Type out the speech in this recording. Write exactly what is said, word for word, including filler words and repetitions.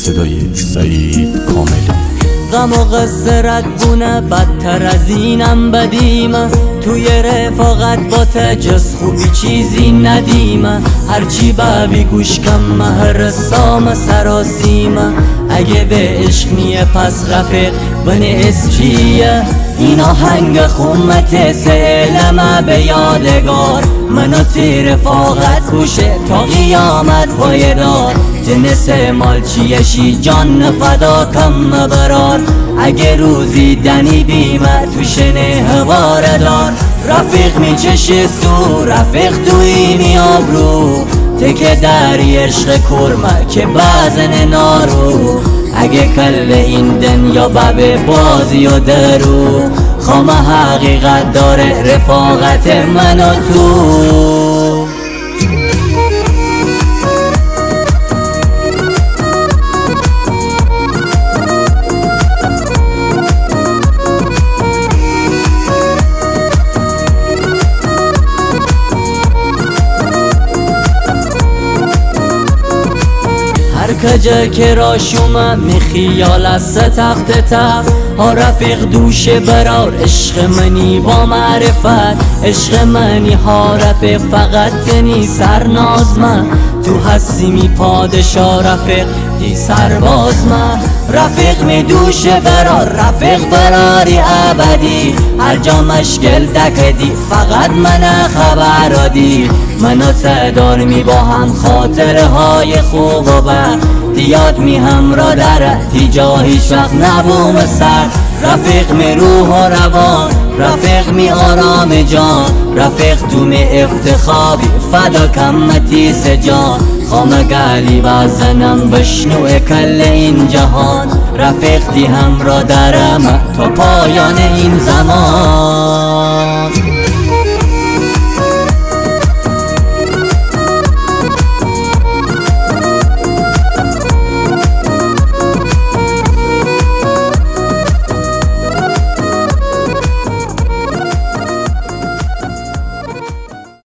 صدای سعید کاملی. غم و قصه ردبونه بدتر از اینم بدیمه، توی رفاقت با تجس خوبی چیزی ندیمه، هرچی بابی گوش کم هر سام سراسیمه، اگه به عشق نیه پس رفیق بنی اسچیه، اینا هنگ خمت سهلمه به یادگار، منو تی رفاقت گوشه تا قیامت پایدار، جنس مالچیشی جان فدا کم برار، اگه روزی دنی بیمه تو شنه هواره دار، رفیق میچشه سو رفیق توی میابرو، تکه دری عشق کرمه که بازن نارو، اگه کل این دنیا بب بازی و درو، خامه حقیقت داره رفاقت من و تو. کجا که را شما می خیال از تخت تخت ها، رفیق دوشه برار عشق منی با معرفت، عشق منی ها رفیق فقط تنی سرناز من، تو هستی می پادشاه رفیق دی سرباز من، رفیق می دوشه برار رفیق براری ابدی، هر جا مشکل دکدی فقط من خبر دی، منو تدار می با هم خاطره های خوب و بد، دیاد می هم را در تیجا هیچ وقت نبوم سر، رفیق می روح و روان رفیق می آرام جان، رفیق تو می افتخابی فدا کمتی سجان، خامه گلی بزنم بشنو کل این جهان، رفیق دی هم را درم تا پایان این زمان.